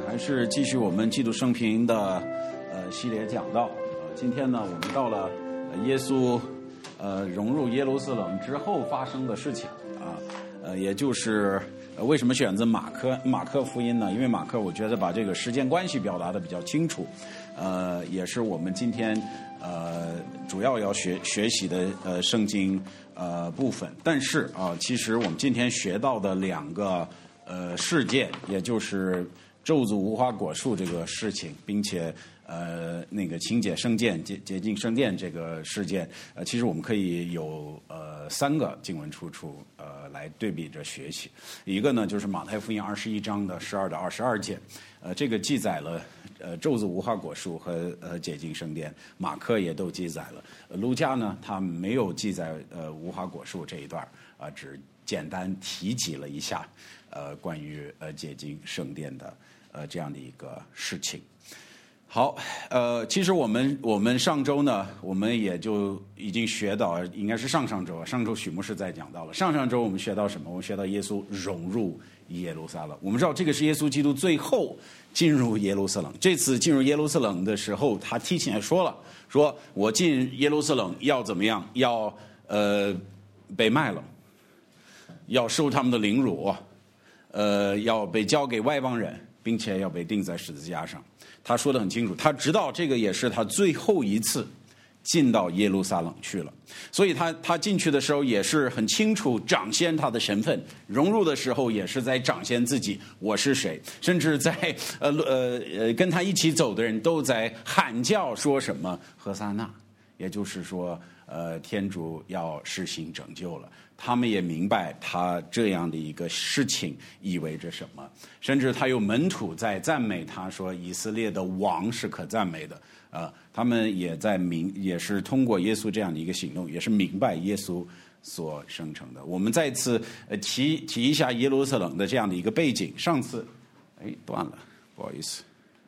还是继续我们基督生平的系列讲道。今天呢，我们到了耶稣融入耶路撒冷之后发生的事情也就是为什么选择马可福音呢？因为马可我觉得把这个时间关系表达的比较清楚，也是我们今天主要要学习的圣经部分。但是其实我们今天学到的两个事件，也就是咒诅无花果树这个事情，并且那个清洁圣殿、洁净圣殿这个事件，其实我们可以有三个经文出处来对比着学习。一个呢就是马太福音21章的12到22节，这个记载了咒诅无花果树和洁净圣殿，马可也都记载了。路加呢他没有记载无花果树这一段只简单提及了一下关于洁净圣殿的这样的一个事情。好，其实我们上周呢，我们也就已经学到，应该是上周许牧师在讲到了。上周我们学到什么？我们学到耶稣融入耶路撒冷。我们知道这个是耶稣基督最后进入耶路撒冷。这次进入耶路撒冷的时候，他提前说了，说我进耶路撒冷要怎么样？要被卖了，要受他们的凌辱，要被交给外邦人，并且要被钉在十字架上。他说得很清楚，他知道这个也是他最后一次进到耶路撒冷去了，所以他进去的时候也是很清楚彰显他的身份，融入的时候也是在彰显自己我是谁，甚至在跟他一起走的人都在喊叫说什么和撒那，也就是说天主要施行拯救了。他们也明白他这样的一个事情意味着什么，甚至他有门徒在赞美他，说以色列的王是可赞美的。他们也是通过耶稣这样的一个行动，也是明白耶稣所生成的。我们再次提一下耶路撒冷的这样的一个背景。上次断了，不好意思。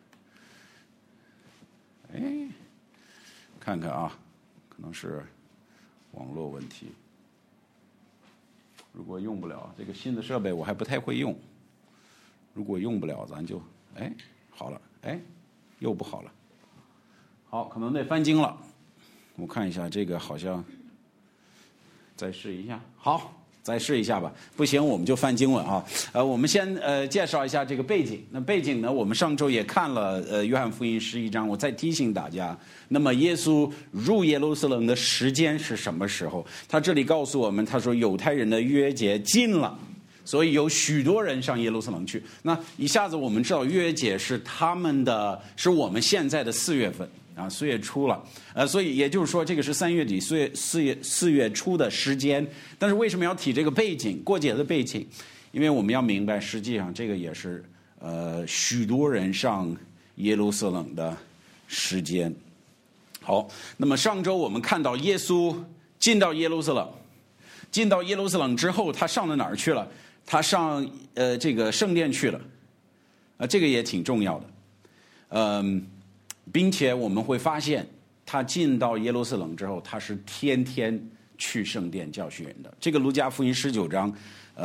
看看可能是网络问题。如果用不了这个新的设备，我还不太会用。如果用不了，咱就好了，又不好了。好，可能得翻经了。我看一下这个，好像再试一下。好，再试一下吧。不行，我们就翻经文啊。我们先介绍一下这个背景。那背景呢，我们上周也看了约翰福音11章。我再提醒大家，那么耶稣入耶路撒冷的时间是什么时候？他这里告诉我们，他说犹太人的逾越节近了，所以有许多人上耶路撒冷去。那一下子我们知道逾越节是是我们现在的4月份，4月初了，所以也就是说这个是3月底4月初的时间。但是为什么要提这个背景，过节的背景？因为我们要明白，实际上这个也是许多人上耶路撒冷的时间。好，那么上周我们看到耶稣进到耶路撒冷之后，他上到哪儿去了？他上这个圣殿去了，这个也挺重要的。并且我们会发现，他进到耶路撒冷之后，他是天天去圣殿教训人的。这个路加福音19章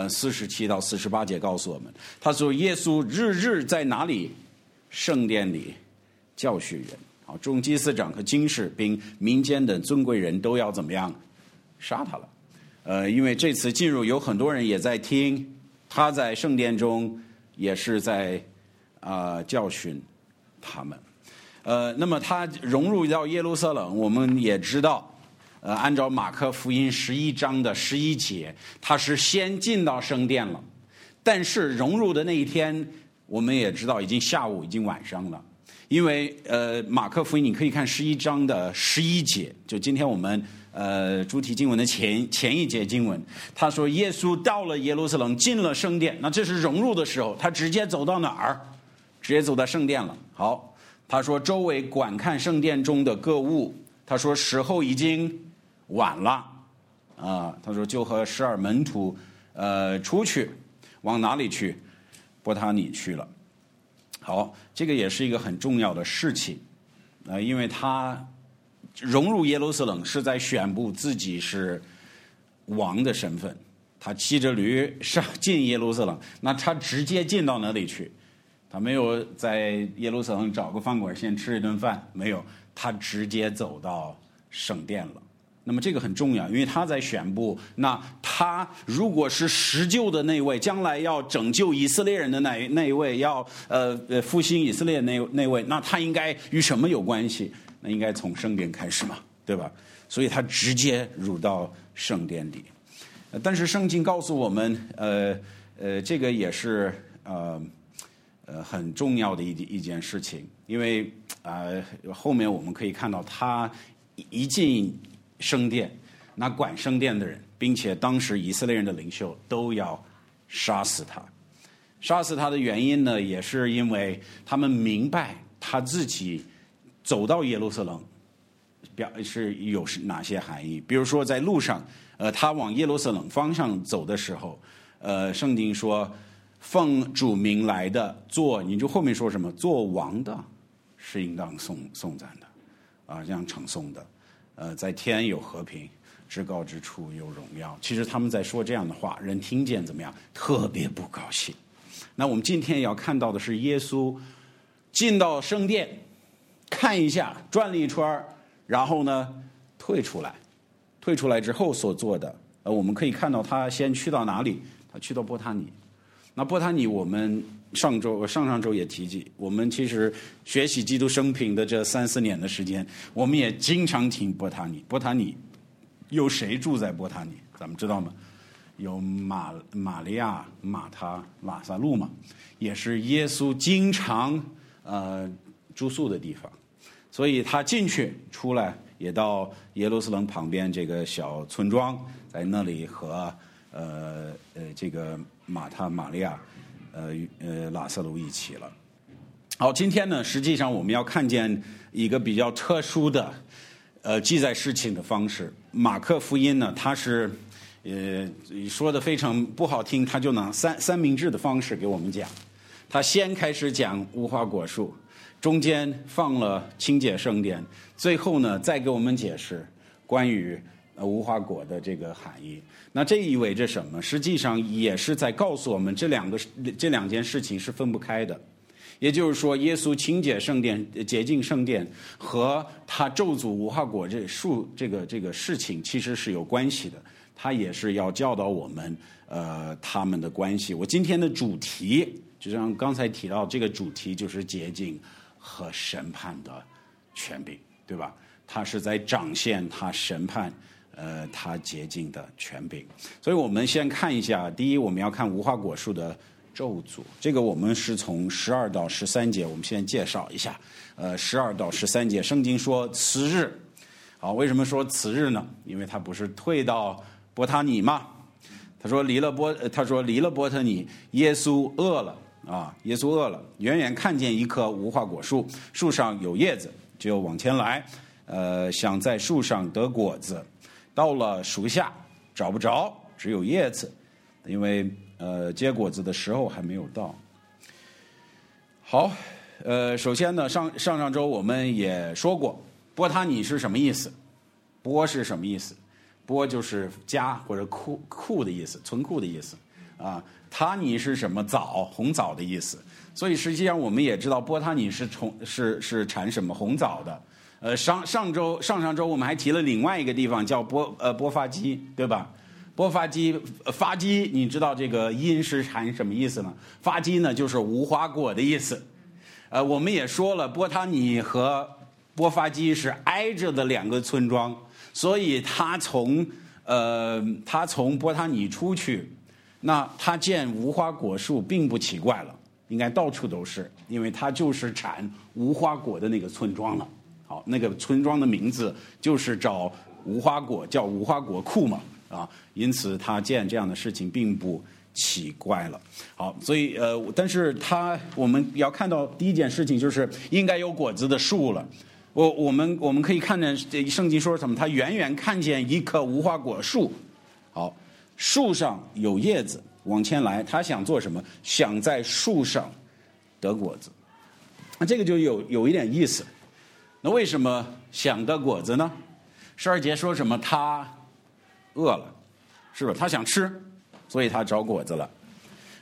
47到48节告诉我们，他说耶稣日日在哪里？圣殿里教训人。众祭司长和经士并民间的尊贵人都要怎么样？杀他了。因为这次进入有很多人也在听，他在圣殿中也是在教训他们。那么他融入到耶路撒冷，我们也知道，按照马可福音11章的11节，他是先进到圣殿了，但是融入的那一天，我们也知道已经下午，已经晚上了。因为马可福音你可以看11章的11节，就今天我们主题经文的前一节经文，他说耶稣到了耶路撒冷，进了圣殿。那这是融入的时候，他直接走到哪儿？直接走到圣殿了。好，他说周围观看圣殿中的各物，他说时候已经晚了他说就和12门徒出去，往哪里去？伯塔尼去了。好，这个也是一个很重要的事情因为他融入耶路撒冷是在宣布自己是王的身份。他骑着驴上进耶路撒冷，那他直接进到哪里去？ 他没有在耶路撒冷找个饭馆先吃一顿饭，没有，他直接走到圣殿了。那么这个很重要，因为他在宣布，那他如果是施救的那位，将来要拯救以色列人的那一位，要复兴以色列那位，那他应该与什么有关系？那应该从圣殿开始嘛，对吧？所以他直接入到圣殿里。但是圣经告诉我们，这个也是很重要的一件事情，因为后面我们可以看到，他一进圣殿，那管圣殿的人，并且当时以色列人的领袖都要杀死他。杀死他的原因呢，也是因为他们明白他自己走到耶路撒冷是有哪些含义。比如说在路上，他往耶路撒冷方向走的时候，圣经说奉主名来的你就后面说什么做王的是应当颂赞的这样称颂的，在天有和平，至高之处有荣耀。其实他们在说这样的话，人听见怎么样？特别不高兴。那我们今天要看到的是耶稣进到圣殿看一下，转了一圈，然后呢退出来之后所做的。我们可以看到他先去到哪里？他去到伯他尼。那伯他尼我们上周也提及，我们其实学习基督生平的这3-4年的时间，我们也经常听伯他尼。伯他尼有谁住在伯他尼？咱们知道吗？有玛利亚、马他、拉撒路嘛，也是耶稣经常住宿的地方。所以他进去出来也到耶路撒冷旁边这个小村庄，在那里和这个马他、玛利亚、拉撒路一起了。好，今天呢，实际上我们要看见一个比较特殊的记载事情的方式。马可福音呢，它是说的非常不好听，他就拿三明治的方式给我们讲。他先开始讲无花果树，中间放了清洁圣殿，最后呢再给我们解释关于无花果的这个含义。那这意味着什么？实际上也是在告诉我们这两件事情是分不开的。也就是说，耶稣清洁圣殿、洁净圣殿和他咒诅无花果树这个事情其实是有关系的。他也是要教导我们他们的关系。我今天的主题就像刚才提到，这个主题就是洁净和审判的权柄，对吧？他是在彰显他审判他洁净的权柄。所以我们先看一下，第一我们要看无花果树的咒诅，这个我们是从12到13节，我们先介绍一下。12到13节，圣经说此日，好，为什么说此日呢？因为他不是退到伯他尼吗？他说离了伯特尼，耶稣饿了耶稣饿了，远远看见一棵无花果树，树上有叶子，就往前来，想在树上得果子，到了树下找不着，只有叶子，因为结果子的时候还没有到。好，首先呢，上周我们也说过，伯他尼是什么意思？波是什么意思？波就是家或者库的意思，存库的意思啊。他尼是什么？枣，红枣的意思。所以实际上我们也知道，伯他尼是产什么红枣的。上上周我们还提了另外一个地方叫波发基，对吧？波发基发基，你知道这个音是含什么意思呢？发基呢就是无花果的意思。我们也说了，伯他尼和波发基是挨着的两个村庄，所以他从伯他尼出去，那他见无花果树并不奇怪了，应该到处都是，因为他就是产无花果的那个村庄了。好，那个村庄的名字就是找无花果，叫无花果库嘛，因此他见这样的事情并不奇怪了。好，所以但是我们要看到第一件事情就是应该有果子的树了。我们可以看见圣经说什么？他远远看见一棵无花果树，好，树上有叶子，往前来，他想做什么？想在树上得果子。那这个就有一点意思。那为什么想得果子呢？12节说什么？他饿了，是吧？他想吃，所以他找果子了。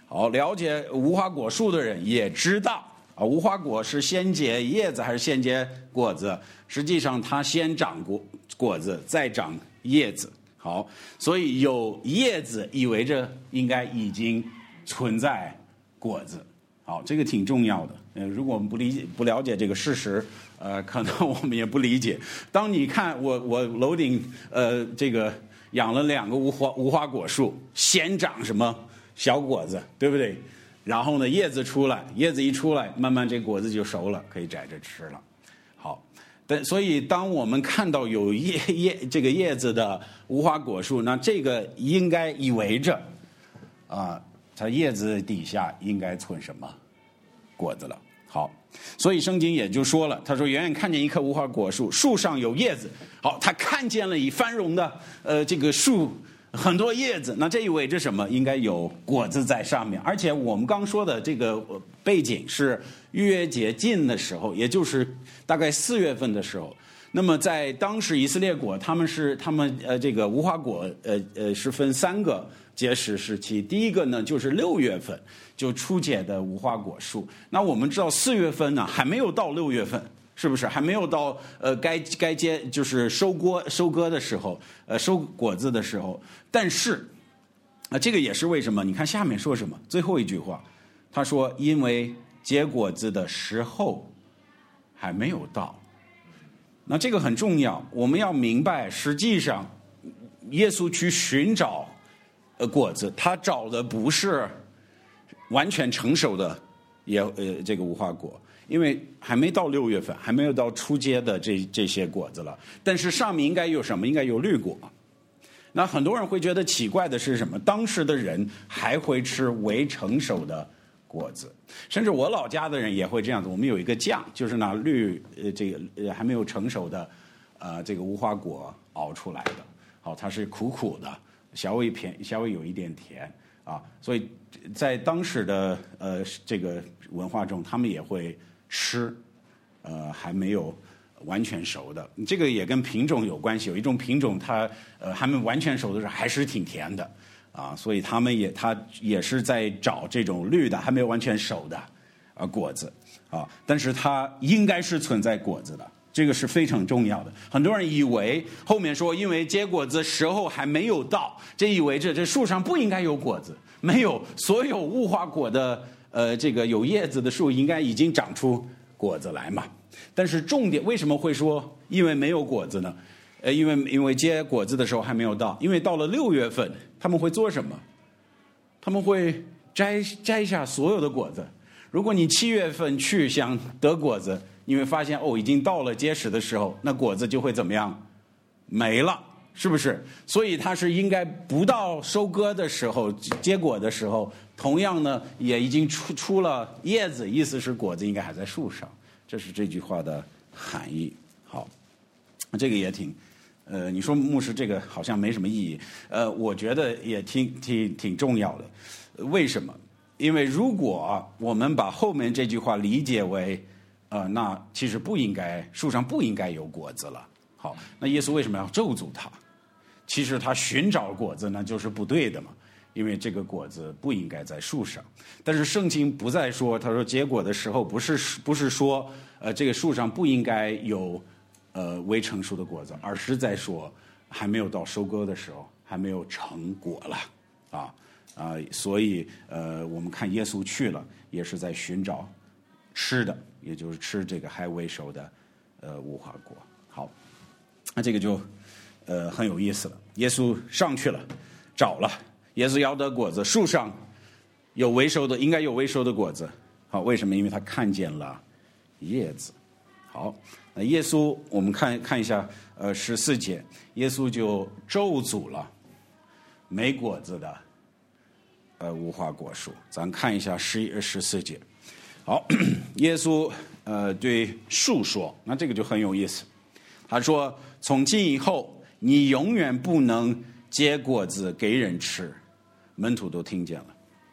好，了解无花果树的人也知道啊，无花果是先结叶子还是先结果子？实际上它先长果子，再长叶子。好，所以有叶子意味着应该已经存在果子。好，这个挺重要的。如果我们不了解这个事实，可能我们也不理解。当你看我楼顶这个养了2个无花果树，先长什么小果子，对不对？然后呢，叶子一出来，慢慢这果子就熟了，可以摘着吃了。好。所以当我们看到有这个叶子的无花果树，那这个应该意味着它叶子底下应该存什么果子了。好，所以圣经也就说了，他说远远看见一棵无花果树，树上有叶子。好，他看见了以繁荣的这个树很多叶子，那这意味着什么？应该有果子在上面。而且我们刚说的这个背景是逾越节近的时候，也就是大概4月份的时候。那么在当时以色列国，他们这个无花果是分3个节食时期。第一个呢就是6月份就初结的无花果树。那我们知道4月份呢还没有到6月份。是不是还没有到该就是收割的时候，收果子的时候？但是这个也是为什么？你看下面说什么？最后一句话，他说因为结果子的时候还没有到。那这个很重要，我们要明白，实际上耶稣去寻找果子，他找的不是完全成熟的这个无花果。因为还没到6月份，还没有到初结的这些果子了，但是上面应该有什么？应该有绿果。那很多人会觉得奇怪的是什么？当时的人还会吃未成熟的果子，甚至我老家的人也会这样子。我们有一个酱，就是拿这个还没有成熟的这个无花果熬出来的。好，它是苦苦的，稍微有一点甜啊，所以在当时的这个文化中，他们也会吃还没有完全熟的。这个也跟品种有关系，有一种品种它还没完全熟的时候还是挺甜的啊，所以他也是在找这种绿的还没有完全熟的果子啊，但是它应该是存在果子的，这个是非常重要的。很多人以为后面说因为结果子时候还没有到，这意味着这树上不应该有果子，没有，所有无花果的这个有叶子的树应该已经长出果子来嘛。但是重点为什么会说因为没有果子呢？因为结果子的时候还没有到，因为到了6月份他们会做什么？他们会摘下所有的果子。如果你7月份去想得果子，你会发现已经到了结实的时候，那果子就会怎么样？没了，是不是？所以它是应该不到收割的时候，结果的时候，同样呢也已经出了叶子，意思是果子应该还在树上，这是这句话的含义。好，这个也挺你说牧师这个好像没什么意义，我觉得也挺重要的。为什么？因为如果我们把后面这句话理解为那其实树上不应该有果子了。好，那耶稣为什么要咒诅他？其实他寻找果子呢就是不对的嘛，因为这个果子不应该在树上。但是圣经不再说，他说结果的时候不是说这个树上不应该有未成熟的果子，而是在说还没有到收割的时候，还没有成果了所以我们看耶稣去了，也是在寻找吃的，也就是吃这个还未熟的无花果。好，那这个就很有意思了。耶稣上去了，找了，耶稣要得果子，树上有未熟的，应该有未熟的果子。好，为什么？因为他看见了叶子。好，那耶稣我们看一下14节，耶稣就咒诅了没果子的无花果树。咱看一下14节。好，耶稣对树说，那这个就很有意思。他说：“从今以后，你永远不能结果子给人吃。”门徒都听见了。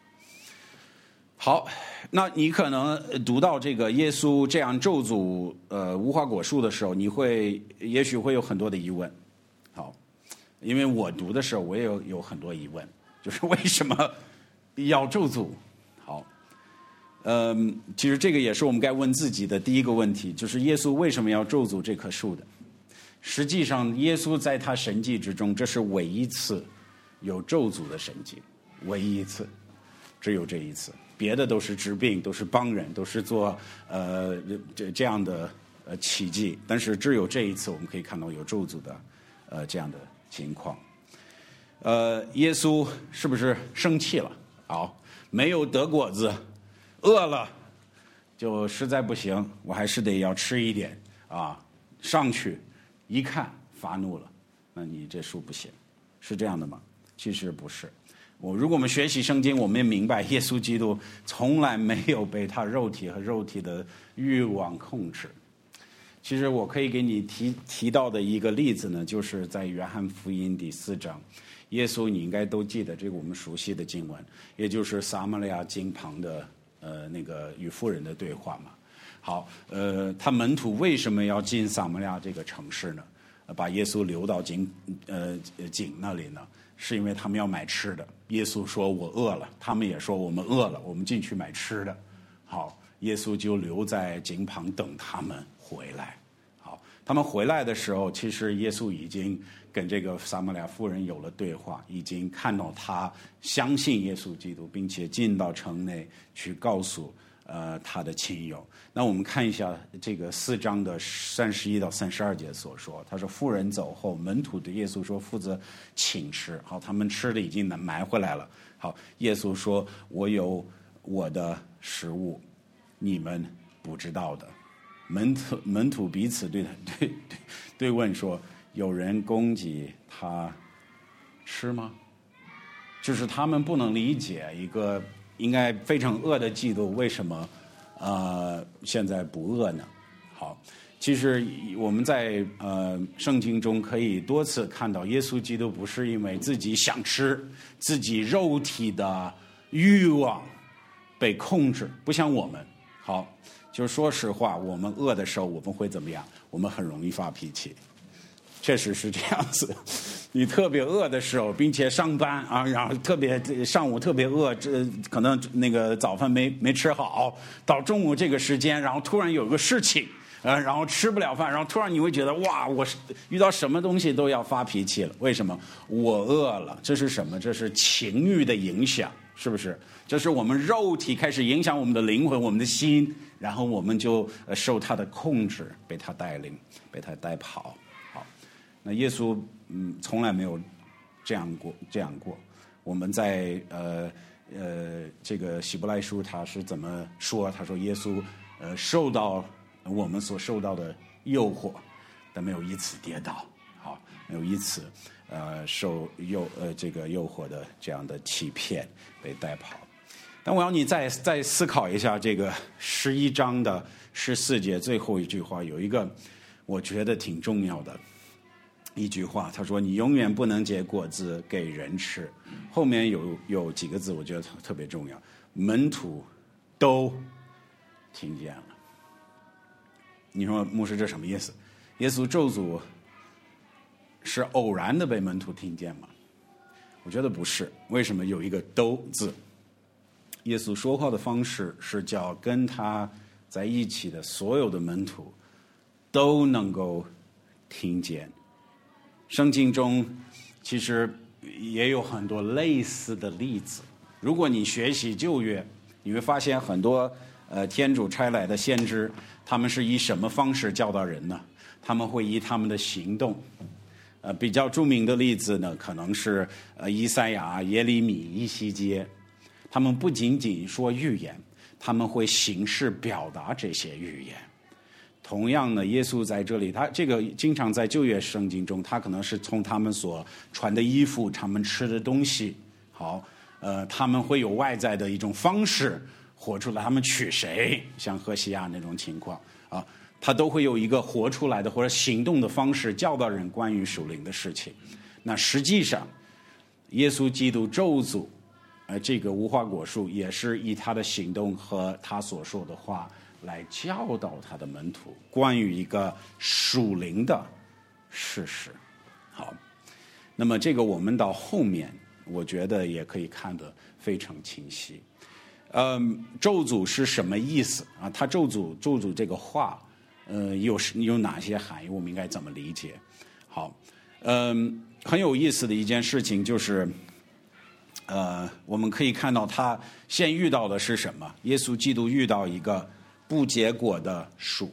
好，那你可能读到这个耶稣这样咒诅无花果树的时候，也许会有很多的疑问。好，因为我读的时候我也有很多疑问，就是为什么要咒诅。好，其实这个也是我们该问自己的第一个问题，就是耶稣为什么要咒诅这棵树的？实际上，耶稣在他神迹之中，这是唯一一次有咒诅的神迹，唯一一次，只有这一次，别的都是治病，都是帮人，都是做这样的奇迹，但是只有这一次，我们可以看到有咒诅的这样的情况。耶稣是不是生气了？好，没有得果子，饿了，就实在不行，我还是得要吃一点啊。上去一看发怒了，那你这树不行，是这样的吗？其实不是。如果我们学习圣经，我们也明白耶稣基督从来没有被他肉体和肉体的欲望控制。其实我可以给你提到的一个例子呢，就是在约翰福音第4章，耶稣你应该都记得这个我们熟悉的经文，也就是撒玛利亚井旁的那个与妇人的对话嘛。好，他门徒为什么要进撒玛利亚这个城市呢？把耶稣留到井那里呢？是因为他们要买吃的。耶稣说我饿了，他们也说我们饿了，我们进去买吃的。好，耶稣就留在井旁等他们回来。好，他们回来的时候，其实耶稣已经跟这个撒玛利亚妇人有了对话，已经看到他相信耶稣基督，并且进到城内去告诉他的亲友。那我们看一下这个4章的31到32节所说，他说妇人走后，门徒对耶稣说负责请吃。好，他们吃的已经买回来了。好，耶稣说我有我的食物，你们不知道的。门徒彼此对问说，有人供给他吃吗？就是他们不能理解一个应该非常饿的基督为什么现在不饿呢？好，其实我们在圣经中可以多次看到，耶稣基督不是因为自己想吃，自己肉体的欲望被控制，不像我们。好，就是说实话，我们饿的时候我们会怎么样？我们很容易发脾气，确实是这样子。你特别饿的时候，并且上班啊，然后上午特别饿，可能那个早饭没吃好，到中午这个时间，然后突然有个事情，然后吃不了饭，然后突然你会觉得哇，我遇到什么东西都要发脾气了。为什么？我饿了。这是什么？这是情欲的影响，是不是？这是我们肉体开始影响我们的灵魂，我们的心，然后我们就受他的控制，被他带领，被他带跑。好，那耶稣从来没有这样过。我们在这个希伯来书他是怎么说？他说耶稣受到我们所受到的诱惑，但没有一次跌倒，好，没有一次受这个诱惑的这样的欺骗被带跑。但我要你再思考一下这个11章的14节最后一句话，有一个我觉得挺重要的一句话，他说你永远不能结果子给人吃。后面有几个字我觉得特别重要，门徒都听见了。你说牧师这什么意思？耶稣咒诅是偶然的被门徒听见吗？我觉得不是。为什么有一个都字？耶稣说话的方式是叫跟他在一起的所有的门徒都能够听见。圣经中其实也有很多类似的例子。如果你学习旧约，你会发现很多天主差来的先知，他们是以什么方式教导人呢？他们会以他们的行动。比较著名的例子呢，可能是以赛亚、耶利米、以西结。他们不仅仅说预言，他们会行事表达这些预言。同样呢，耶稣在这里，他这个经常在旧约圣经中，他可能是从他们所穿的衣服，他们吃的东西，好，他们会有外在的一种方式活出来，他们娶谁，像何西亚那种情况啊，他都会有一个活出来的或者行动的方式，教导人关于属灵的事情。那实际上，耶稣基督咒诅这个无花果树，也是以他的行动和他所说的话来教导他的门徒关于一个属灵的事实。好，那么这个我们到后面我觉得也可以看得非常清晰。咒诅是什么意思啊？他咒诅这个话，有哪些含义？我们应该怎么理解？好，很有意思的一件事情就是，我们可以看到他先遇到的是什么？耶稣基督遇到一个不结果的树，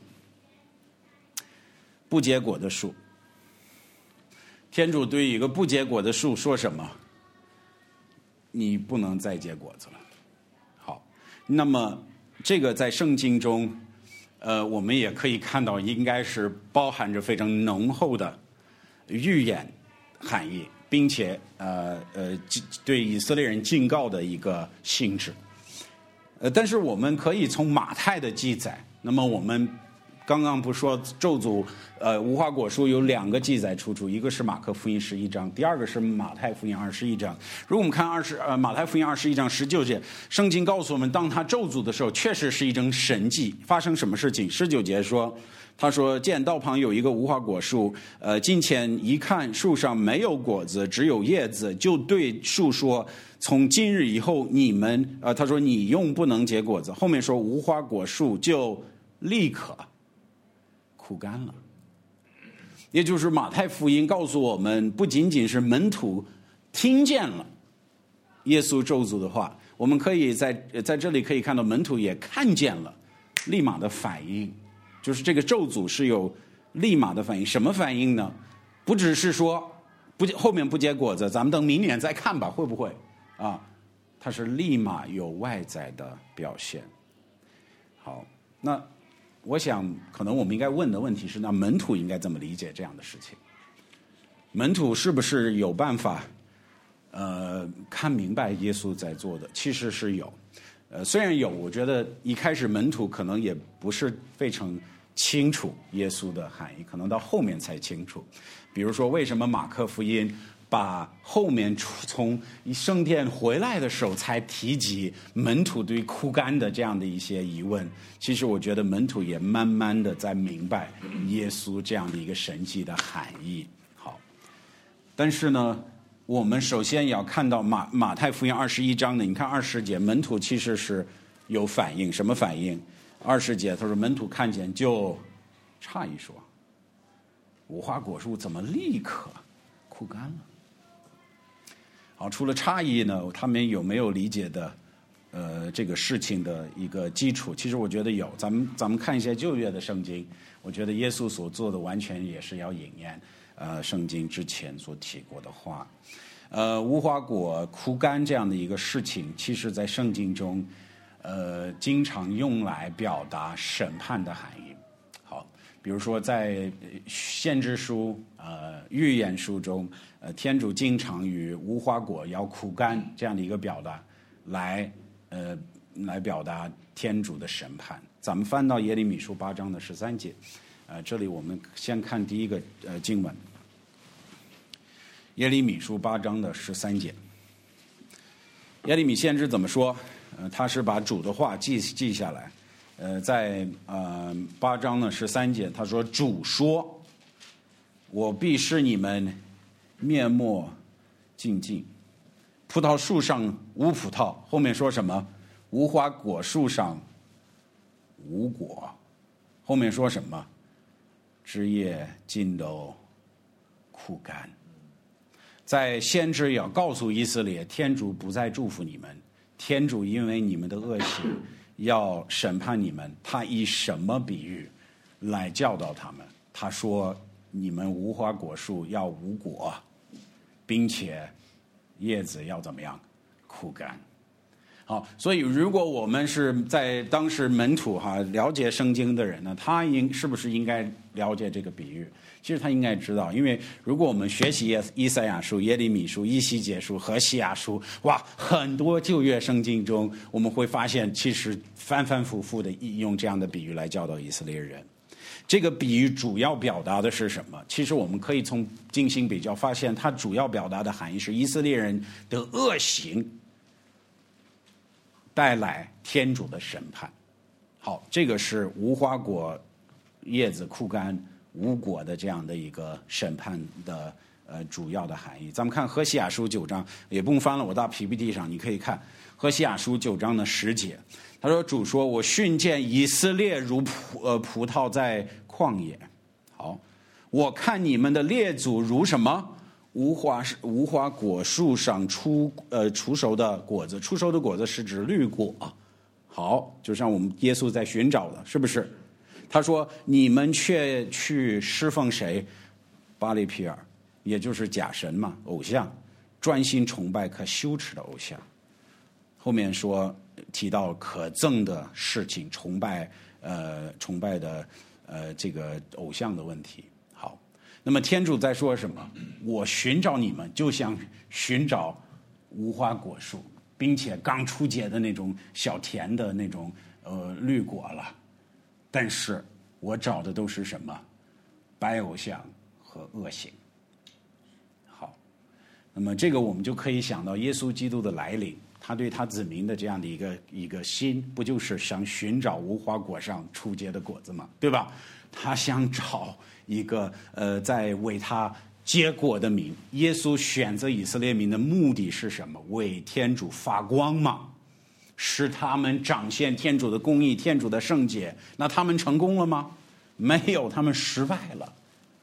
不结果的树。天主对一个不结果的树说什么？你不能再结果子了。好，那么这个在圣经中，我们也可以看到，应该是包含着非常浓厚的预言含义，并且对以色列人警告的一个性质。但是我们可以从马太的记载，那么我们刚刚不说咒诅无花果树有2个记载出处，一个是马可福音11章，第二个是马太福音21章。如果我们看马太福音21章19节，圣经告诉我们，当他咒诅的时候，确实是一种神迹。发生什么事情？19节说，他说见道旁有一个无花果树，近前一看，树上没有果子，只有叶子，就对树说，从今日以后你们他说你用不能结果子。后面说无花果树就立刻枯干了。也就是马太福音告诉我们，不仅仅是门徒听见了耶稣咒诅的话，我们可以在这里可以看到门徒也看见了立马的反应，就是这个咒诅是有立马的反应。什么反应呢？不只是说后面不结果子，咱们等明年再看吧，会不会啊？它是立马有外在的表现。好，那我想可能我们应该问的问题是，那门徒应该怎么理解这样的事情？门徒是不是有办法看明白耶稣在做的？其实是有。虽然有，我觉得一开始门徒可能也不是非常清楚耶稣的含义，可能到后面才清楚。比如说，为什么马可福音把后面从圣殿回来的时候才提及门徒对枯干的这样的一些疑问？其实我觉得门徒也慢慢的在明白耶稣这样的一个神迹的含义。好，但是呢，我们首先要看到马太福音21章的，你看20节，门徒其实是有反应。什么反应？20节他说门徒看见就诧异说，无花果树怎么立刻枯干了？好，除了诧异呢，他们有没有理解的这个事情的一个基础？其实我觉得有。咱们看一些旧约的圣经，我觉得耶稣所做的完全也是要应验圣经之前所提过的话。无花果枯干这样的一个事情，其实在圣经中经常用来表达审判的含义。好，比如说在先知书预言书中，天主经常与无花果要枯干这样的一个表达来表达天主的审判。咱们翻到耶利米书8章的13节，这里我们先看第一个经文，耶利米书8章的13节。耶利米先知怎么说？他是把主的话记下来。在8章的13节，他说：“主说，我必使你们面目尽尽。葡萄树上无葡萄。”后面说什么？无花果树上无果。后面说什么？枝叶尽都枯干。在先知要告诉以色列，天主不再祝福你们，天主因为你们的恶行要审判你们。他以什么比喻来教导他们？他说，你们无花果树要无果，并且叶子要怎么样？枯干。好，所以如果我们是在当时门徒了解圣经的人呢，他是不是应该了解这个比喻？其实他应该知道，因为如果我们学习以赛亚书、耶利米书、以西结书、何西阿书，哇，很多旧约圣经中，我们会发现其实反反复复的用这样的比喻来教导以色列人。这个比喻主要表达的是什么？其实我们可以从进行比较发现，它主要表达的含义是以色列人的恶行带来天主的审判。好，这个是无花果叶子枯干无果的这样的一个审判的主要的含义。咱们看何西阿书9章，也不用翻了，我到 PPT 上你可以看何西阿书9章的10节。他说：“主说，我训见以色列如葡萄在旷野。好，我看你们的列祖如什么？无花果树上出熟的果子，出熟的果子是指绿果。好，就像我们耶稣在寻找的，是不是？他说你们却去侍奉谁？巴力皮尔，也就是假神嘛，偶像，专心崇拜可羞耻的偶像。后面说提到可憎的事情，崇拜的这个偶像的问题。好，那么天主在说什么？我寻找你们，就像寻找无花果树，并且刚出结的那种小甜的那种绿果了。但是我找的都是什么？白偶像和恶行。好，那么这个我们就可以想到耶稣基督的来临，他对他子民的这样的一个心，不就是想寻找无花果上出结的果子吗？对吧？他想找一个在为他结果的民。耶稣选择以色列民的目的是什么？为天主发光嘛，使他们彰显天主的公义、天主的圣洁。那他们成功了吗？没有，他们失败了。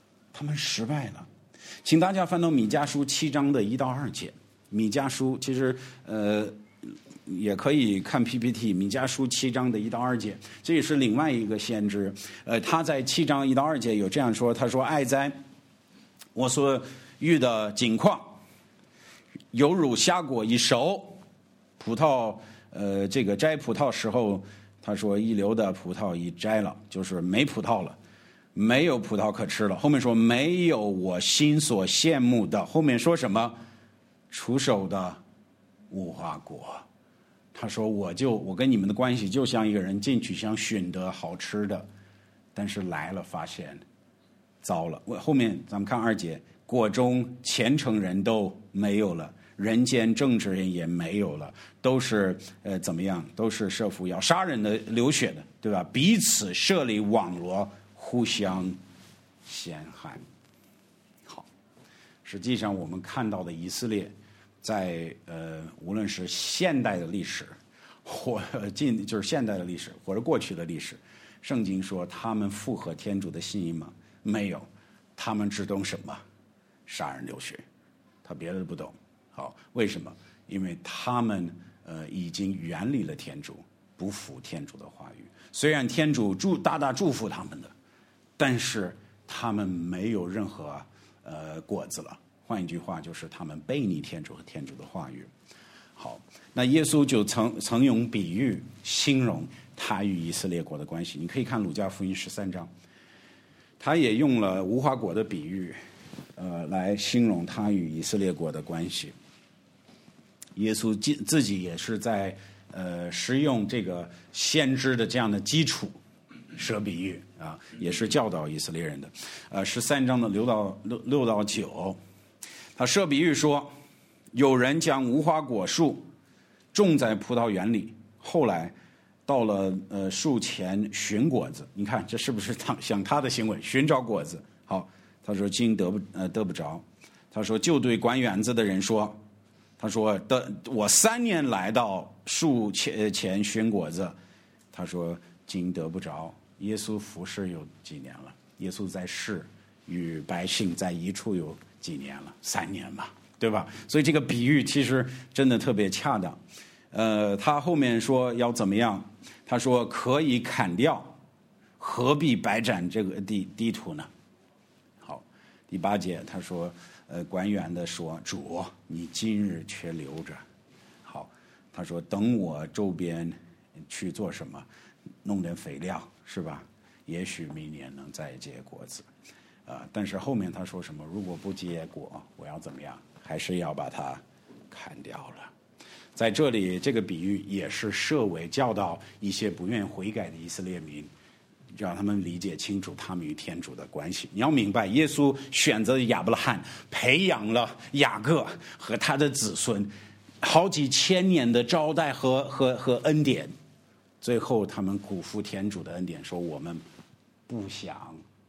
请大家翻到米迦书7章的1到2节。米迦书其实也可以看 PPT， 米迦书7章的1到2节，这也是另外一个先知。他在7章1到2节有这样说，他说：“爱哉，我所遇的景况，犹如瞎果一熟，葡萄这个摘葡萄时候，他说一流的葡萄已摘了，就是没葡萄了，没有葡萄可吃了。后面说没有我心所羡慕的，后面说什么？出手的无花果。他说我跟你们的关系就像一个人进去想寻得好吃的，但是来了发现糟了。后面咱们看2节，果中虔诚人都没有了，人间正直人也没有了，都是怎么样？都是设伏要杀人的、流血的，对吧？彼此设立网罗，互相陷害。好，实际上我们看到的以色列，在无论是现代的历史，或就是现代的历史，或者过去的历史，圣经说他们符合天主的心意吗？没有，他们只懂什么？杀人流血，他别的不懂。好，为什么？因为他们已经远离了天主，不服天主的话语。虽然天主大大祝福他们的，但是他们没有任何果子了。换一句话，就是他们背逆天主和天主的话语。好，那耶稣就曾用比喻形容他与以色列国的关系。你可以看鲁加福音13章，他也用了无花果的比喻，来形容他与以色列国的关系。耶稣自己也是在使用这个先知的这样的基础设比喻啊，也是教导以色列人的。13章的6到9，他设比喻说，有人将无花果树种在葡萄园里，后来到了树前寻果子。你看这是不是像他的行为，寻找果子？好，他说今得不着。他说就对管园子的人说，他说我3年来到树前寻果子，他说今得不着。耶稣服侍有几年了？耶稣在世与百姓在一处有几年了？3年嘛，对吧？所以这个比喻其实真的特别恰当。他后面说要怎么样？他说可以砍掉，何必白展这个地土呢？好，第8节他说，管园的说，主，你今日却留着。好，他说等我周边去做什么？弄点肥料，是吧？也许明年能再结果子。但是后面他说什么？如果不结果，我要怎么样？还是要把它砍掉了。在这里，这个比喻也是设为教导一些不愿悔改的以色列民，让他们理解清楚他们与天主的关系。你要明白，耶稣选择亚伯拉罕，培养了雅各和他的子孙，好几千年的招待和恩典，最后他们辜负天主的恩典，说我们不想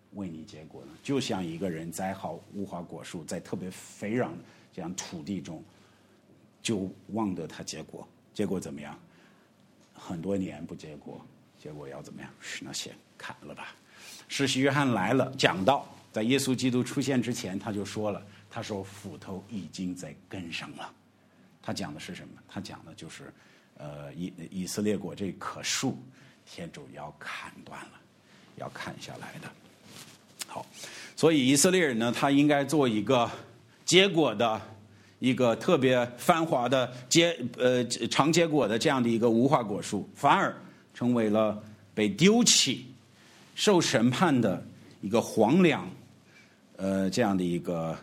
为你结果呢？就像一个人栽好无花果树，在特别肥壤这样土地中，就望得它结果，结果怎么样？很多年不结果，结果要怎么样？是那些砍了吧。施洗约翰来了，讲到在耶稣基督出现之前，他就说了，他说斧头已经在根上了。他讲的是什么？他讲的就是以色列国这棵树，天主要砍断了，要砍下来的。好，所以以色列人呢，他应该做一个结果的一个特别繁华的长结果的这样的一个无花果树，反而成为了被丢弃受审判的一个荒凉这样的一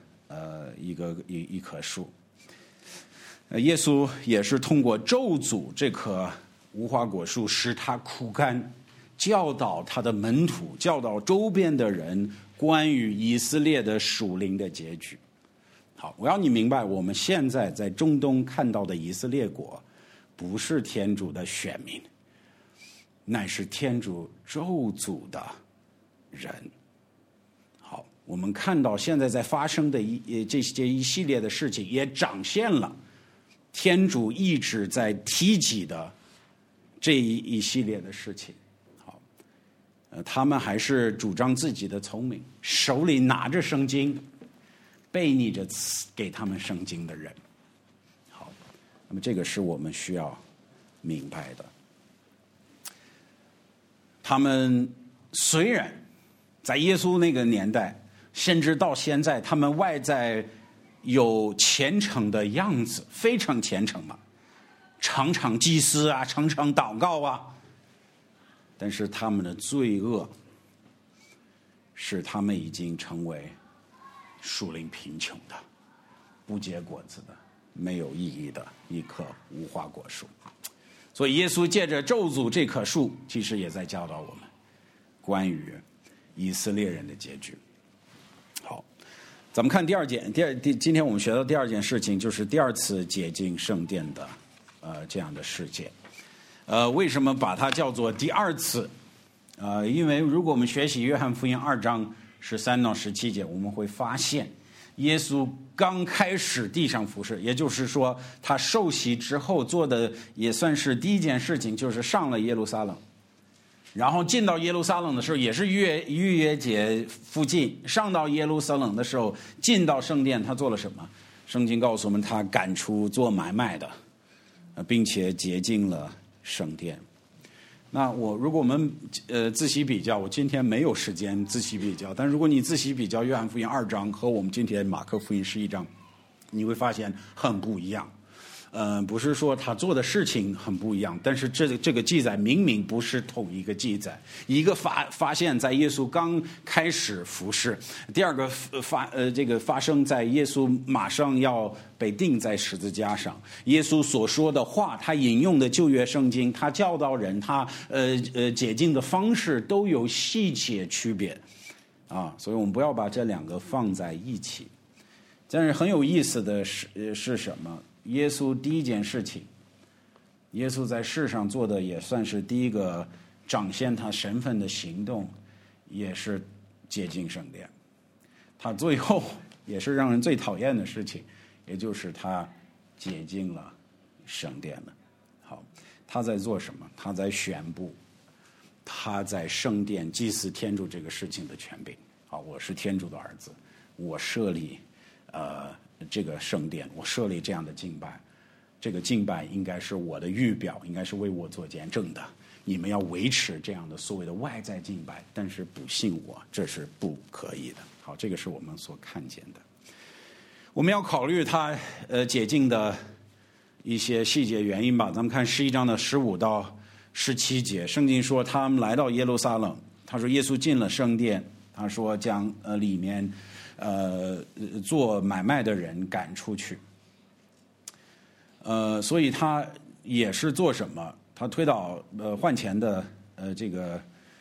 棵树。耶稣也是通过咒诅这棵无花果树，使它枯干，教导他的门徒，教导周边的人关于以色列的属灵的结局。好，我要你明白，我们现在在中东看到的以色列国，不是天主的选民，乃是天主咒诅的人。好，我们看到现在在发生的这一系列的事情，也展现了天主一直在提及的这一系列的事情。好，他们还是主张自己的聪明，手里拿着圣经，背逆着给他们圣经的人。好，那么这个是我们需要明白的。他们虽然在耶稣那个年代，甚至到现在，他们外在有虔诚的样子，非常虔诚嘛，常常祭司啊，常常祷告啊，但是他们的罪恶使他们已经成为属灵贫穷的、不结果子的、没有意义的一棵无花果树。所以耶稣借着咒诅这棵树，其实也在教导我们关于以色列人的结局。好，咱们看第二件，今天我们学到第二件事情，就是第二次解禁圣殿的这样的事件。为什么把它叫做第二次？因为如果我们学习约翰福音2章13到17节，我们会发现耶稣刚开始地上服事，也就是说他受洗之后做的也算是第一件事情，就是上了耶路撒冷。然后进到耶路撒冷的时候，也是逾越节附近，上到耶路撒冷的时候，进到圣殿，他做了什么？圣经告诉我们，他赶出做买卖的，并且洁净了圣殿。那如果我们自己比较，我今天没有时间自己比较，但如果你自己比较约翰福音2章和我们今天马可福音11章，你会发现很不一样。不是说他做的事情很不一样，但是这个记载明明不是同一个记载。一个发现在耶稣刚开始服事，第二个发生在耶稣马上要被钉在十字架上。耶稣所说的话，他引用的旧约圣经，他教导人，他解禁的方式都有细节区别啊，所以我们不要把这两个放在一起。但是很有意思的是什么？耶稣第一件事情，耶稣在世上做的也算是第一个展现他身份的行动，也是洁净圣殿。他最后也是让人最讨厌的事情，也就是他洁净了圣殿了。好，他在做什么？他在宣布他在圣殿祭祀天主这个事情的权柄。好，我是天主的儿子，我设立这个圣殿，我设立这样的敬拜，这个敬拜应该是我的预表，应该是为我做见证的。你们要维持这样的所谓的外在敬拜，但是不信我，这是不可以的。好，这个是我们所看见的。我们要考虑他解禁的一些细节原因吧。咱们看11章的15到17节，圣经说他们来到耶路撒冷，他说耶稣进了圣殿，他说将里面做买卖的人赶出去。所以他也是做什么？他推倒换钱的这个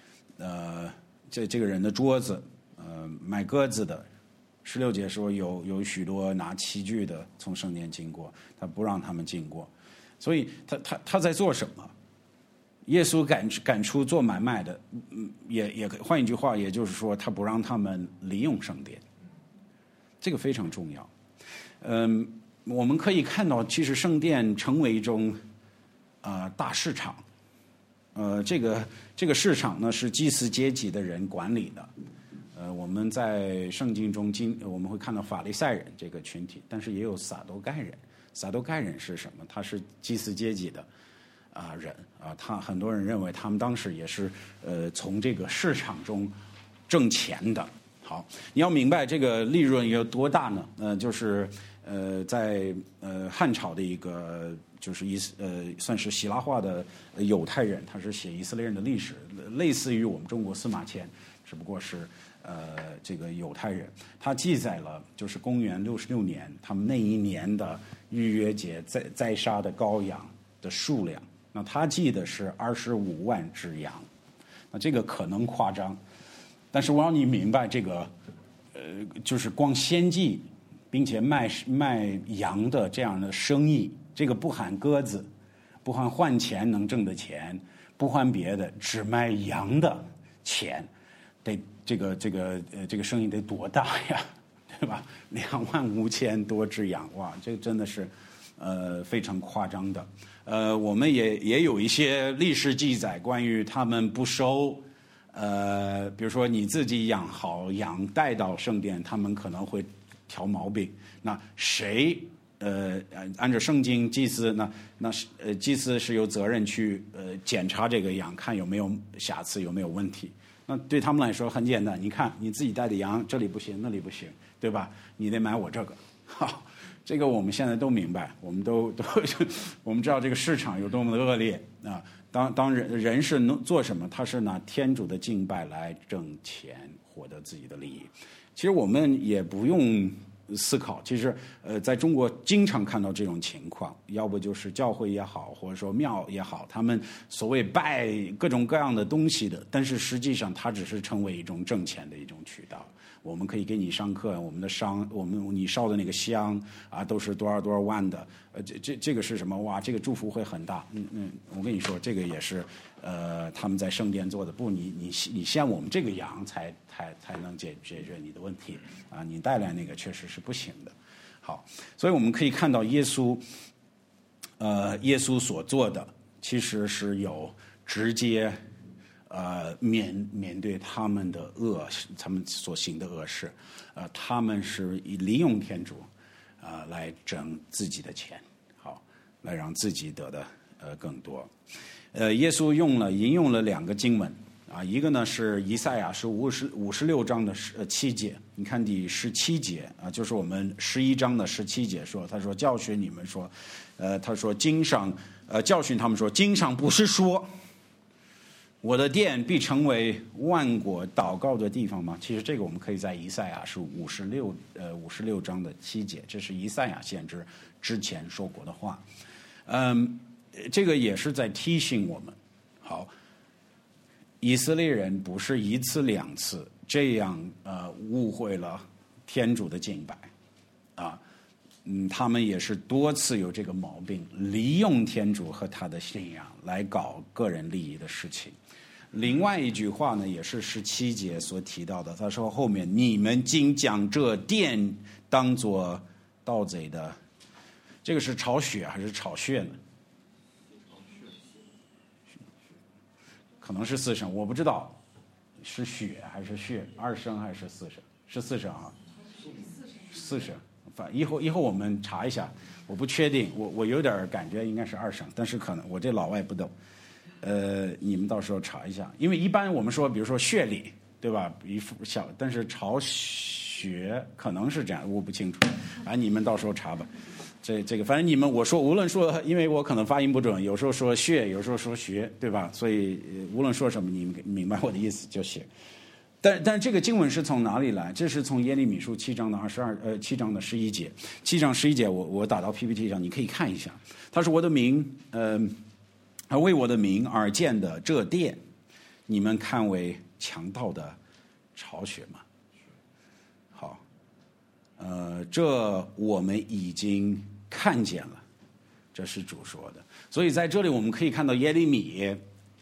人的桌子，买鸽子的。16节说有许多拿器具的从圣殿经过，他不让他们经过。所以他在做什么？ 耶稣赶出做买卖的，也换一句话，也就是说，他不让他们利用圣殿，这个非常重要。我们可以看到，其实圣殿成为一种大市场，这个市场呢是祭司阶级的人管理的。我们在圣经中我们会看到法利赛人这个群体，但是也有撒都该人。撒都该人是什么？他是祭司阶级的人他很多人认为他们当时也是从这个市场中挣钱的。好，你要明白这个利润有多大呢？就是在汉朝的一个就是算是希腊化的犹太人，他是写以色列人的历史，类似于我们中国司马迁，只不过是这个犹太人，他记载了就是公元66年他们那一年的逾越节宰杀的羔羊的数量。那他记的是25万只羊，那这个可能夸张，但是我让你明白这个就是光献祭并且卖羊的这样的生意，这个不含鸽子，不含换钱能挣的钱，不含别的，只卖羊的钱，得这个生意得多大呀，对吧？25000多只羊，哇，这个真的是非常夸张的。我们也有一些历史记载关于他们不收比如说你自己养好羊带到圣殿，他们可能会挑毛病。那谁按照圣经祭司祭司是有责任去检查这个羊，看有没有瑕疵，有没有问题。那对他们来说很简单，你看你自己带的羊这里不行那里不行，对吧？你得买我这个。好，这个我们现在都明白，我们我们知道这个市场有多么的恶劣啊！当人是做什么？他是拿天主的敬拜来挣钱，获得自己的利益。其实我们也不用思考，其实在中国经常看到这种情况，要不就是教会也好，或者说庙也好，他们所谓拜各种各样的东西的，但是实际上它只是成为一种挣钱的一种渠道。我们可以给你上课，你烧的那个香都是多少万的，这个是什么？哇，这个祝福会很大。我跟你说，这个也是他们在圣殿做的。不，你献我们这个羊才能解决你的问题啊！你带来那个确实是不行的。好，所以我们可以看到耶稣所做的其实是有直接面对他们的他们所行的恶事，他们是利用天主来挣自己的钱，好，来让自己得的更多。耶稣引用了2个经文一个呢是以赛亚是56章的7节，你看第17节就是我们11章的17节说，他说教训你们说，他说经上教训他们说，经上不是说我的殿必成为万国祷告的地方吗？其实这个我们可以在以赛亚是56章的7节，这是以赛亚先知之前说过的话。这个也是在提醒我们，好，以色列人不是1次2次这样误会了天主的敬拜他们也是多次有这个毛病，利用天主和他的信仰来搞个人利益的事情。另外一句话呢，也是17节所提到的，他说后面你们竟将这殿当作盗贼的，这个是炒血还是炒血呢？可能是4声，我不知道是血还是血，2声还是4声？是4声啊，4声。以后我们查一下，我不确定，我有点感觉应该是2声，但是可能我这老外不懂。你们到时候查一下，因为一般我们说，比如说血里，对吧？但是炒血可能是这样，我不清楚你们到时候查吧。这个反正你们无论说，因为我可能发音不准，有时候说血，有时候说学，对吧？所以无论说什么，你们明白我的意思就行。但这个经文是从哪里来？这是从耶利米书7章的7章的11节。7章11节我打到 PPT 上，你可以看一下。他说我的名为我的名而建的这殿，你们看为强盗的巢穴吗？好，这我们已经看见了，这是主说的。所以在这里我们可以看到耶利米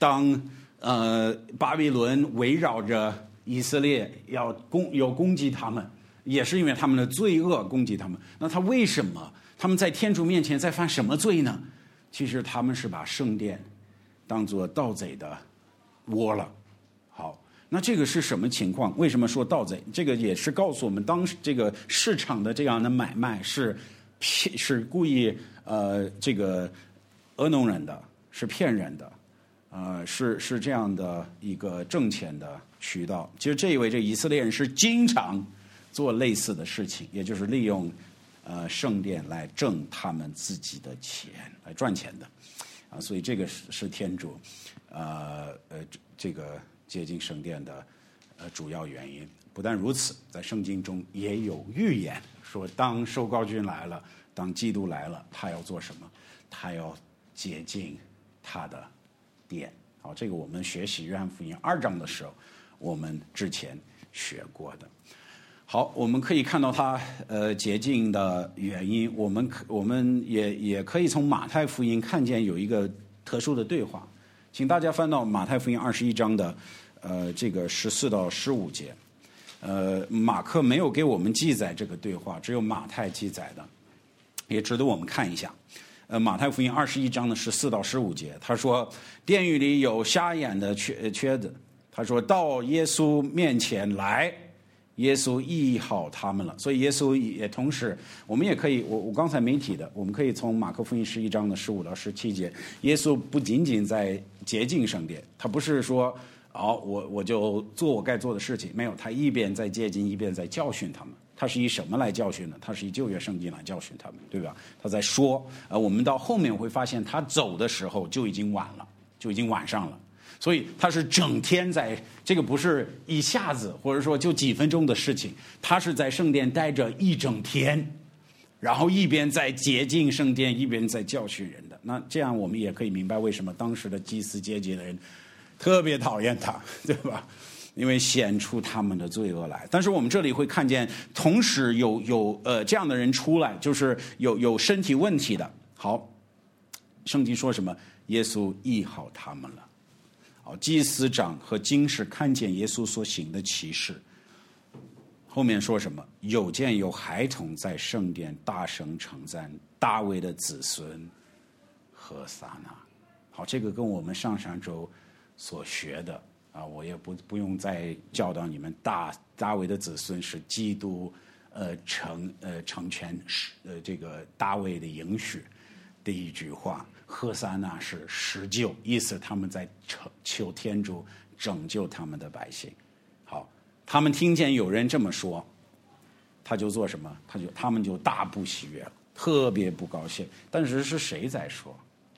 当巴比伦围绕着以色列要攻击他们，也是因为他们的罪恶攻击他们。那他为什么他们在天主面前在犯什么罪呢？其实他们是把圣殿当作盗贼的窝了。好，那这个是什么情况？为什么说盗贼？这个也是告诉我们，当时这个市场的这样的买卖是故意这个讹弄人的，是骗人的，是这样的一个挣钱的渠道。其实这以色列人是经常做类似的事情，也就是利用圣殿来挣他们自己的钱，来赚钱的所以这个是天主这个接近圣殿的主要原因。不但如此，在圣经中也有预言说，当受膏君来了，当基督来了，他要做什么？他要洁净他的殿。好，这个我们学习约翰福音2章的时候，我们之前学过的。好，我们可以看到他洁净的原因。我们也可以从马太福音看见有一个特殊的对话，请大家翻到马太福音21章的这个14到15节。马可没有给我们记载这个对话，只有马太记载的，也值得我们看一下。马太福音21章的14到15节，他说殿宇里有瞎眼的瘸子，他说到耶稣面前来，耶稣医好他们了。所以耶稣也同时，我们也可以，我刚才没提的，我们可以从马可福音11章的15到17节，耶稣不仅仅在洁净圣殿，他不是说我就做我该做的事情，没有，他一边在洁净，一边在教训他们。他是以什么来教训呢？他是以旧约圣经来教训他们，对吧？他在说，我们到后面会发现，他走的时候就已经晚了，就已经晚上了。所以他是整天在，这个不是一下子，或者说就几分钟的事情，他是在圣殿待着一整天，然后一边在洁净圣殿，一边在教训人的。那这样我们也可以明白为什么当时的祭司阶级的人特别讨厌他，对吧？因为显出他们的罪恶来。但是我们这里会看见，同时有这样的人出来，就是有身体问题的。好，圣经说什么？耶稣医好他们了。好，祭司长和经师看见耶稣所行的奇事，后面说什么？有孩童在圣殿大声称赞大卫的子孙和撒那。好，这个跟我们上周所学的我也不用再教导你们，大卫的子孙是基督成全这个大卫的应许的一句话。和撒那是施救，意思他们在求天主拯救他们的百姓。好，他们听见有人这么说，他就做什么？他们就大不喜悦了，特别不高兴。但是是谁在说？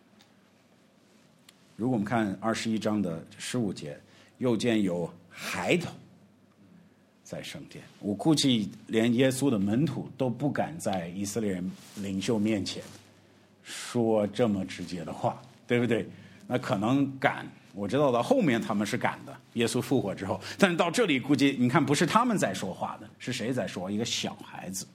如果我们看21章的15节，又见有孩童在圣殿。我估计连耶稣的门徒都不敢在以色列人领袖面前说这么直接的话，对不对？那可能敢，我知道到后面他们是敢的，耶稣复活之后。但是到这里估计你看，不是他们在说话的，是谁在说？一个小孩子。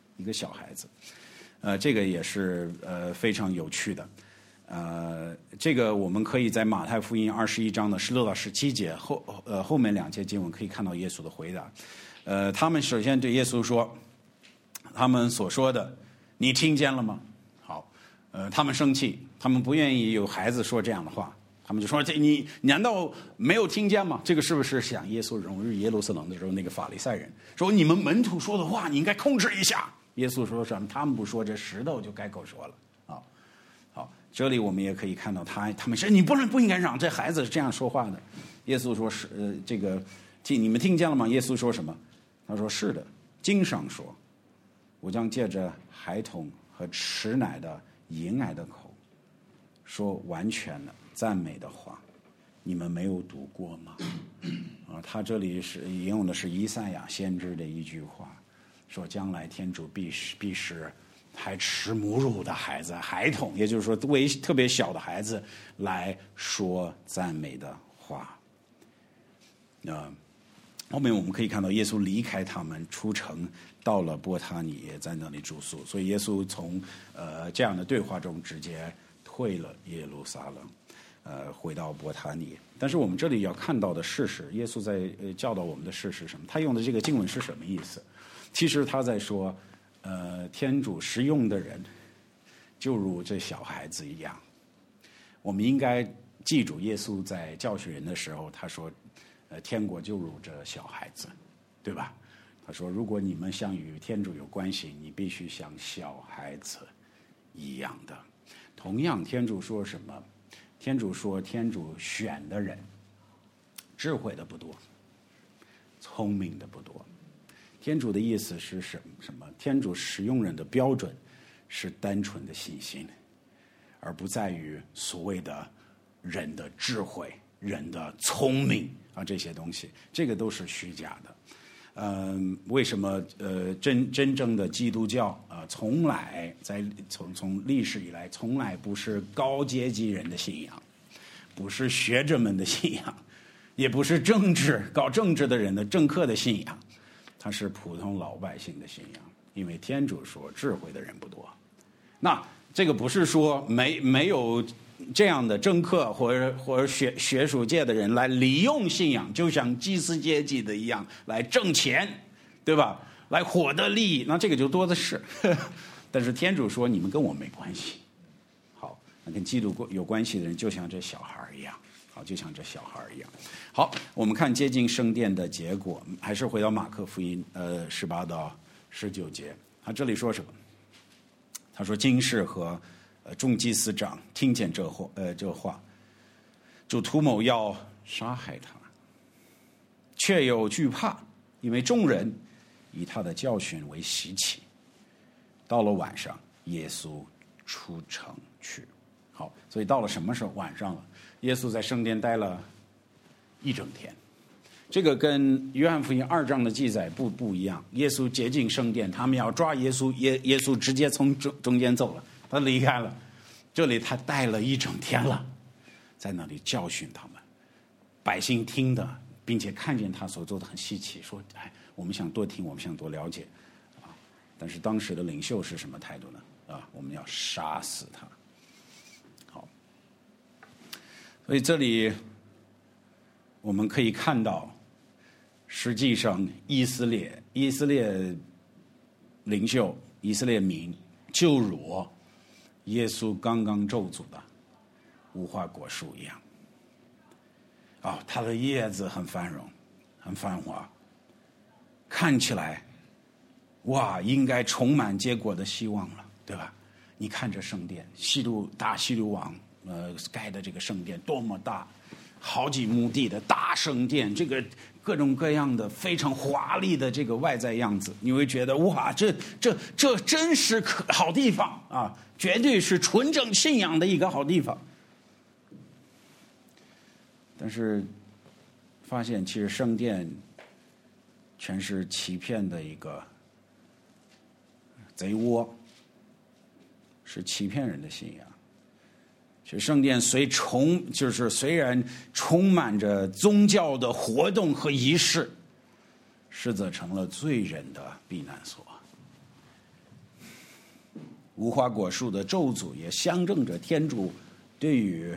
这个也是非常有趣的。这个我们可以在马太福音21章的16到17节后面2节经文可以看到耶稣的回答。他们首先对耶稣说，他们所说的你听见了吗？好，他们生气，他们不愿意有孩子说这样的话，他们就说你难道没有听见吗？这个是不是想耶稣融入耶路撒冷的时候那个法利赛人说你们门徒说的话你应该控制一下？耶稣说什么？他们不说，这石头就开口说了。好，这里我们也可以看到他们说你不应该让这孩子是这样说话的。耶稣说是这个你们听见了吗？耶稣说什么？他说是的，经上说我将借着孩童和吃奶的婴孩的口说完全的赞美的话，你们没有读过吗？他这里是引用的是以赛亚先知的一句话，说将来天主必使还吃母乳的孩童，也就是说特别小的孩子来说赞美的话。后面我们可以看到耶稣离开他们出城，到了伯塔尼，也在那里住宿。所以耶稣从这样的对话中直接退了耶路撒冷。 回到伯塔尼。但是我们这里要看到的事实，耶稣在教导我们的事是什么？他用的这个经文是什么意思？其实他在说，天主使用的人就如这小孩子一样。我们应该记住，耶稣在教训人的时候，他说，天国就如这小孩子，对吧？他说，如果你们想与天主有关系，你必须像小孩子一样的。同样，天主说什么？天主说，天主选的人，智慧的不多，聪明的不多。天主的意思是什么？天主使用人的标准是单纯的信心，而不在于所谓的人的智慧、人的聪明啊，这些东西，这个都是虚假的。为什么真正的基督教从来从历史以来从来不是高阶级人的信仰，不是学者们的信仰，也不是搞政治的人的政客的信仰，它是普通老百姓的信仰。因为天主说智慧的人不多。那这个不是说没有这样的政客或者学术界的人来利用信仰，就像祭司阶级的一样来挣钱，对吧？来获得利益，那这个就多的是。但是天主说你们跟我没关系。好，那跟基督有关系的人就像这小孩一样。好，就像这小孩一样。好，我们看接近圣殿的结果，还是回到马可福音18到19节。他这里说什么？他说经士和众祭司长听见这话，就图谋要杀害他，却又惧怕，因为众人以他的教训为稀奇。到了晚上，耶稣出城去。好，所以到了什么时候？晚上了。耶稣在圣殿待了一整天。这个跟约翰福音2章的记载不一样。耶稣接近圣殿，他们要抓耶稣，耶稣直接从中间走了，他离开了。这里他待了一整天了，在那里教训他们，百姓听的，并且看见他所做的很稀奇，说：“哎，我们想多听，我们想多了解。”啊，但是当时的领袖是什么态度呢？啊，我们要杀死他。好，所以这里我们可以看到，实际上以色列领袖、以色列民就如耶稣刚刚咒诅的无花果树一样。它的叶子很繁荣，很繁华，看起来应该充满结果的希望了，对吧？你看这圣殿，大希律王盖的这个圣殿多么大，好几亩地的大圣殿，这个各种各样的非常华丽的这个外在样子，你会觉得这真是好地方啊，绝对是纯正信仰的一个好地方。但是发现其实圣殿全是欺骗的一个贼窝，是欺骗人的信仰。其实圣殿虽然充满着宗教的活动和仪式，实则成了罪人的避难所。无花果树的咒诅也象征着天主对于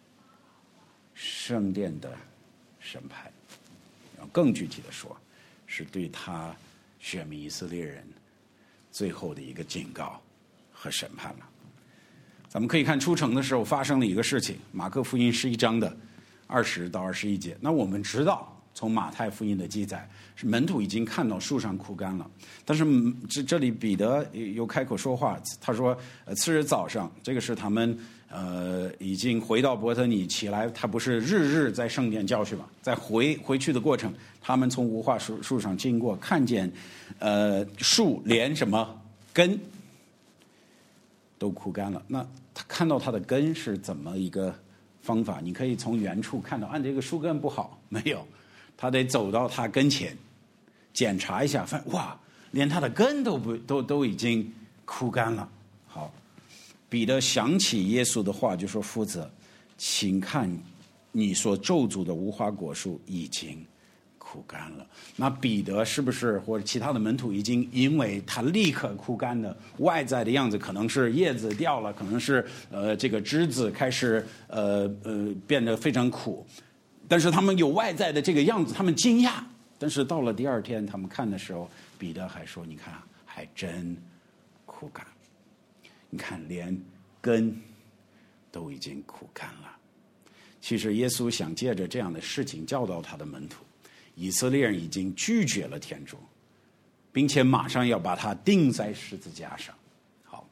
圣殿的审判，更具体的说，是对他选民以色列人最后的一个警告和审判了。咱们可以看出城的时候发生了一个事情，马可福音11章的20到21节。那我们知道，从马太福音的记载，是门徒已经看到树上枯干了，但是这里彼得又开口说话，他说次日早上，这个是他们已经回到伯特尼起来，他不是日在圣殿教训嘛，在回去的过程，他们从无花树上经过，看见树连什么根都枯干了。那他看到它的根是怎么一个方法？你可以从远处看到，这个树根不好，没有，他得走到它跟前检查一下，发现连它的根都已经枯干了。好，彼得想起耶稣的话，就说：“夫子，请看，你所咒诅的无花果树已经枯干了。那彼得是不是或者其他的门徒已经因为他立刻枯干的外在的样子，可能是叶子掉了，可能是这个枝子开始变得非常苦，但是他们有外在的这个样子，他们惊讶。但是到了第二天他们看的时候，彼得还说，你看还真枯干，你看连根都已经枯干了。其实耶稣想借着这样的事情教导他的门徒，以色列人已经拒绝了天主，并且马上要把他钉在十字架上。好，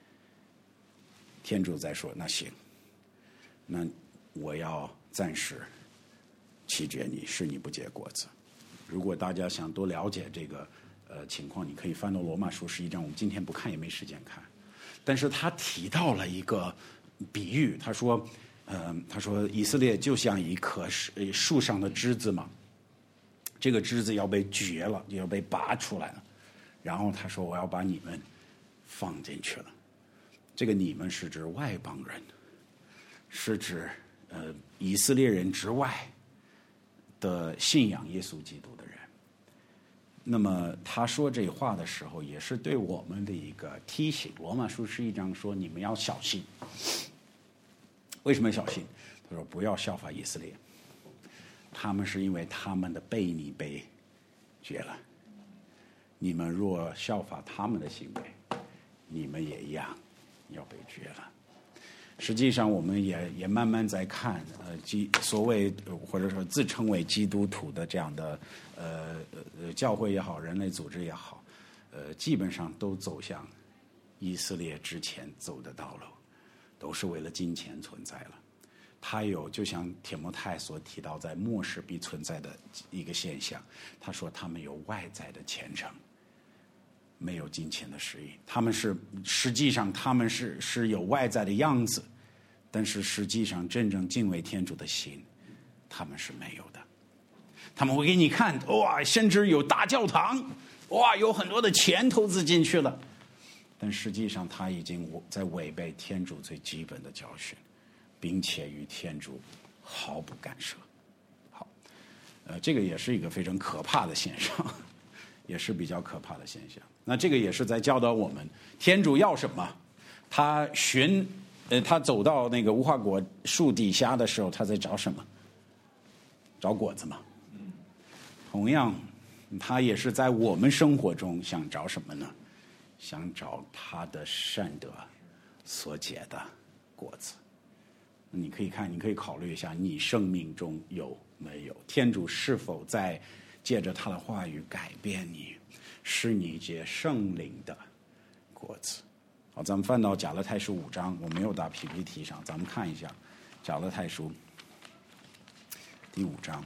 天主在说，那行，那我要暂时弃绝你，使你不结果子。如果大家想多了解这个情况，你可以翻到罗马书11章，我们今天不看也没时间看。但是他提到了一个比喻，他说以色列就像一棵树上的枝子嘛，这个枝子要被绝了，要被拔出来了，然后他说我要把你们放进去了。这个你们是指外邦人，是指以色列人之外的信仰耶稣基督的人。那么他说这话的时候，也是对我们的一个提醒。罗马书11章说你们要小心。为什么小心？他说不要效法以色列，他们是因为他们的悖逆被绝了。你们若效法他们的行为，你们也一样要被绝了。实际上我们也慢慢在看所谓或者说自称为基督徒的这样的教会也好，人类组织也好，基本上都走向以色列之前走的道路，都是为了金钱存在了。他有就像铁摩太所提到在末世必存在的一个现象，他说他们有外在的虔诚，没有金钱的实意。他们是实际上他们是有外在的样子，但是实际上真正敬畏天主的心他们是没有的。他们会给你看，哇，甚至有大教堂，哇，有很多的钱投资进去了，但实际上他已经在违背天主最基本的教训，并且与天主毫不干涉。好，这个也是一个非常可怕的现象，也是比较可怕的现象。那这个也是在教导我们，天主要什么？他走到那个无花果树底下的时候，他在找什么？找果子嘛。同样，他也是在我们生活中想找什么呢？想找他的善德所结的果子。你可以看，你可以考虑一下，你生命中有没有天主是否在借着他的话语改变你，使你结圣灵的果子。好，咱们翻到加拉太书5章，我没有打 PPT 上，咱们看一下加拉太书第5章。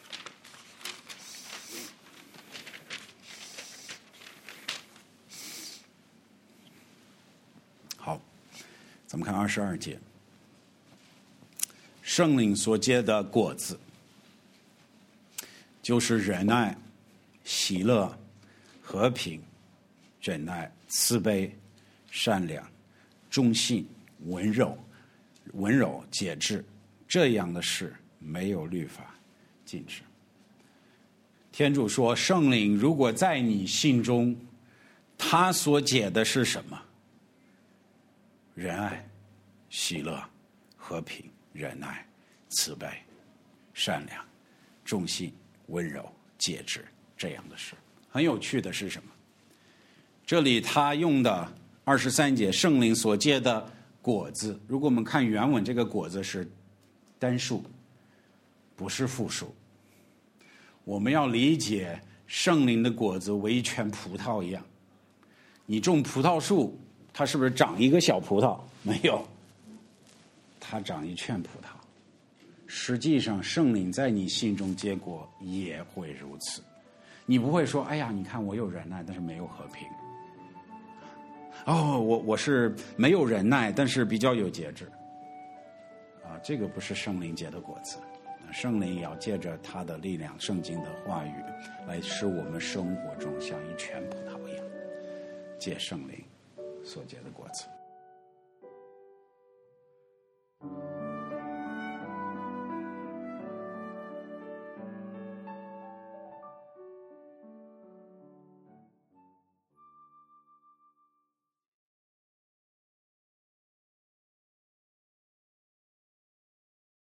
好，咱们看22节，圣灵所结的果子，就是仁爱、喜乐、和平、忍耐、慈悲、善良、忠信、温柔、节制，这样的事没有律法禁止。天主说，圣灵如果在你心中，他所结的是什么？仁爱、喜乐、和平、忍耐、慈悲、善良、忠信、温柔、节制，这样的事。很有趣的是什么？这里他用的23节圣灵所结的果子，如果我们看原文，这个果子是单数，不是复数。我们要理解圣灵的果子为一圈葡萄一样，你种葡萄树，它是不是长一个小葡萄？没有，它长一圈葡萄。实际上圣灵在你心中结果也会如此。你不会说，哎呀，你看我有忍耐，但是没有和平。我是没有忍耐，但是比较有节制。这个不是圣灵结的果子。圣灵要借着他的力量，圣经的话语，来使我们生活中像一圈葡萄一样，结圣灵所结的果子。